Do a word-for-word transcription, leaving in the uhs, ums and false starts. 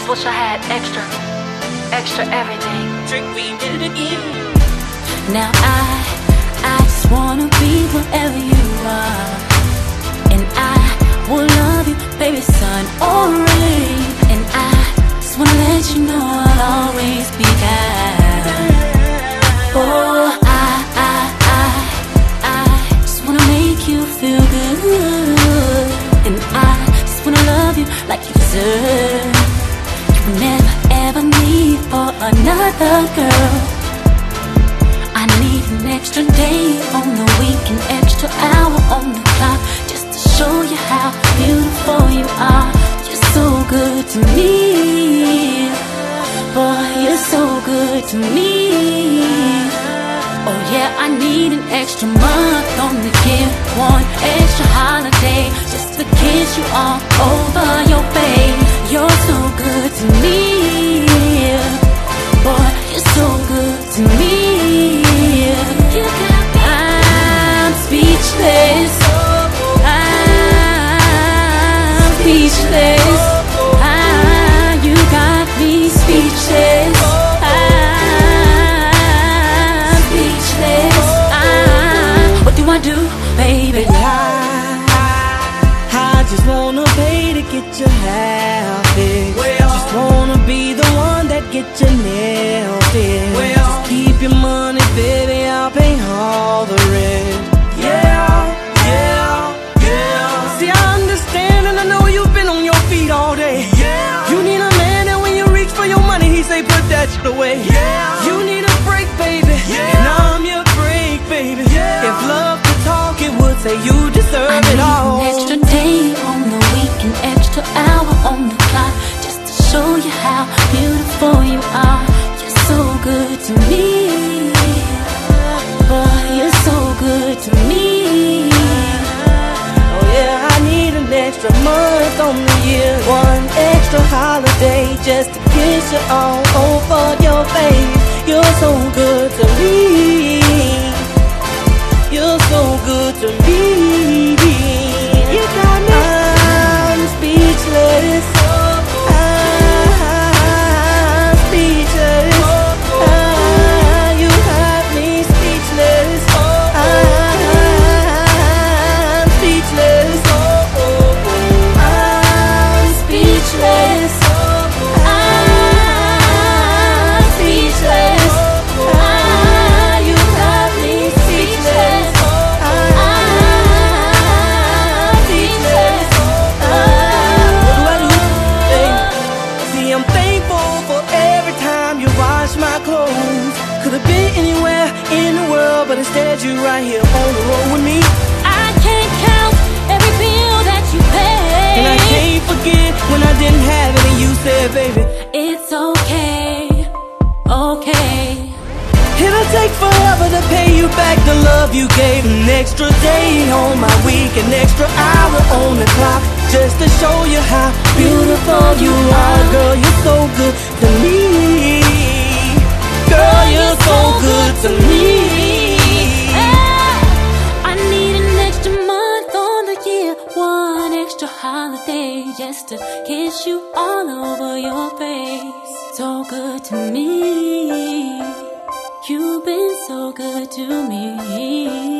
just wish I had extra, extra everything. Trick, we did it again. Now I, I just wanna be wherever you are, and I will love you, baby, sun or rain. And I just wanna let you know I'll always be kind. Oh, I, I, I, I just wanna make you feel good, and I just wanna love you like you deserve. You will never ever need for another girl. I need an extra day on the week, an extra hour on the clock, just to show you how beautiful you are. You're so good to me, boy, you're so good to me. Oh yeah, I need an extra month on the year, one extra holiday, just to kiss you all over your face. You're so good to me, boy, you're so good to me. You got me. I'm speechless, I'm speechless. Ah, you got me speechless. I'm speechless. Ah, what do I do, baby? I, I just wanna pay to get your happy. Well, just wanna be the one that get your nail fixed. Well, just keep your money, baby, I'll pay all the rent. Yeah, yeah, yeah. See, I understand and I know you've been on your feet all day. Yeah. You need a man and when you reach for your money, he say put that shit away. Yeah. You need a break, baby. Yeah. And I'm your break, baby. Yeah. If love could talk, it would say you deserve I it all. need an extra day on the week, an extra hour on the clock, just to show you how beautiful you are. You're so good to me, boy, you're so good to me. Oh yeah, I need an extra month on the year, one extra holiday, just to kiss you all over your face. You're so good to me, you're so good to me. You got me. I'm speechless, I'm speechless. Ah, you have me speechless. I'm speechless. I'm speechless. I'm speechless. Ah, you have me speechless. I'm speechless. What do I do, babe? See, I'm thankful for every time you wash my clothes. Could have been anywhere in the world, but instead you right here on the road with me. I can't count every bill that you pay, And I can't forget when I didn't have it and you said, baby, it's okay, okay. it'll take forever to pay you back the love you gave. An extra day on my week, an extra hour on the clock, just to show you how beautiful you are. Girl, you're so good to me. Girl, you're so good to me. I need an extra month on the year, one extra holiday, just to kiss you all over your face. So good to me, you've been so good to me.